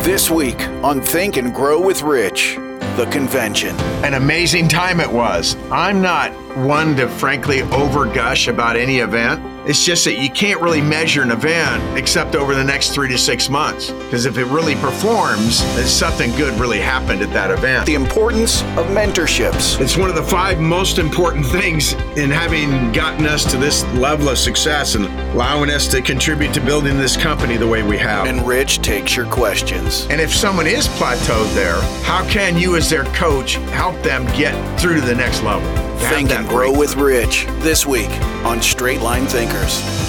This week on Think and Grow with Rich, the convention. An amazing time it was. I'm not one to frankly overgush about any event. It's just that you can't really measure an event except over the next 3 to 6 months. Because if it really performs, then something good really happened at that event. The importance of mentorships. It's one of the 5 most important things in having gotten us to this level of success and allowing us to contribute to building this company the way we have. And Rich takes your questions. And if someone is plateaued there, how can you as their coach help them get through to the next level? Think and Grow with Rich, this week on Straight Line Thinkers.